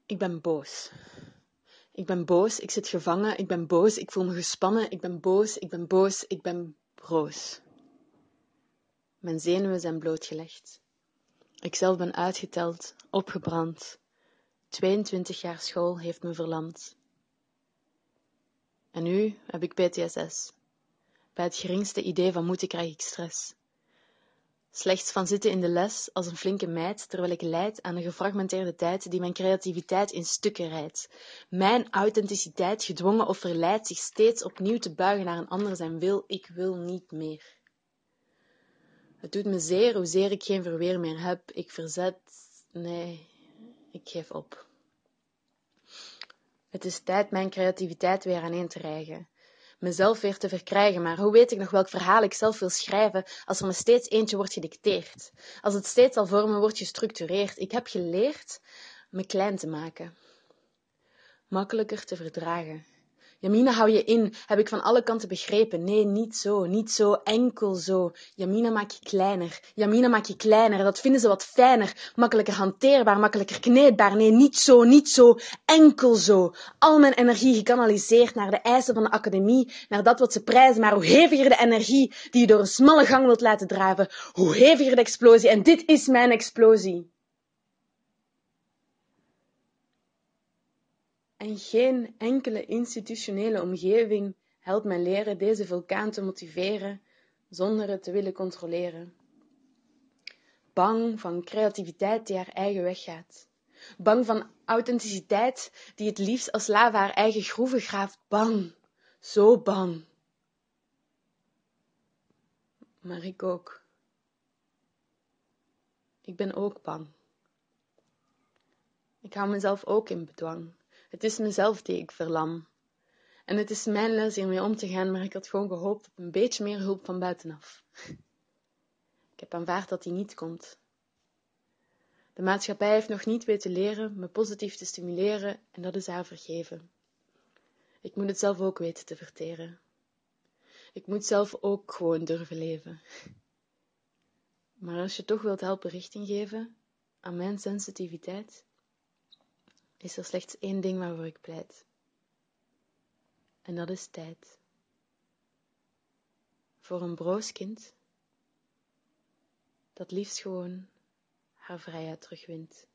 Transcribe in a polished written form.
Ik ben boos. Ik ben boos, ik zit gevangen, ik ben boos, ik voel me gespannen, ik ben boos, ik ben boos, ik ben broos. Mijn zenuwen zijn blootgelegd. Ikzelf ben uitgeteld, opgebrand. 22 jaar school heeft me verlamd. En nu heb ik PTSS. Bij het geringste idee van moeten krijg ik stress. Slechts van zitten in de les als een flinke meid, terwijl ik lijd aan een gefragmenteerde tijd die mijn creativiteit in stukken rijdt. Mijn authenticiteit, gedwongen of verleid, zich steeds opnieuw te buigen naar een ander zijn wil. Ik wil niet meer. Het doet me zeer hoezeer ik geen verweer meer heb. Ik verzet. Nee, ik geef op. Het is tijd mijn creativiteit weer aaneen te rijgen. Mezelf weer te verkrijgen, maar hoe weet ik nog welk verhaal ik zelf wil schrijven als er me steeds eentje wordt gedicteerd? Als het steeds al voor me wordt gestructureerd. Ik heb geleerd me klein te maken. Makkelijker te verdragen. Jamina, hou je in, heb ik van alle kanten begrepen. Nee, niet zo, enkel zo. Jamina, maak je kleiner. Jamina, maak je kleiner. Dat vinden ze wat fijner, makkelijker hanteerbaar, makkelijker kneedbaar. Nee, niet zo, enkel zo. Al mijn energie gekanaliseerd naar de eisen van de academie, naar dat wat ze prijzen. Maar hoe heviger de energie die je door een smalle gang wilt laten draven, hoe heviger de explosie. En dit is mijn explosie. En geen enkele institutionele omgeving helpt mij leren deze vulkaan te motiveren zonder het te willen controleren. Bang van creativiteit die haar eigen weg gaat. Bang van authenticiteit die het liefst als lava haar eigen groeven graaft. Bang, zo bang. Maar ik ook. Ik ben ook bang. Ik hou mezelf ook in bedwang. Het is mezelf die ik verlam. En het is mijn les hiermee om te gaan, maar ik had gewoon gehoopt op een beetje meer hulp van buitenaf. Ik heb aanvaard dat die niet komt. De maatschappij heeft nog niet weten leren me positief te stimuleren en dat is haar vergeven. Ik moet het zelf ook weten te verteren. Ik moet zelf ook gewoon durven leven. Maar als je toch wilt helpen richting geven aan mijn sensitiviteit, is er slechts één ding waarvoor ik pleit. En dat is tijd. Voor een broos kind dat liefst gewoon haar vrijheid terugwint.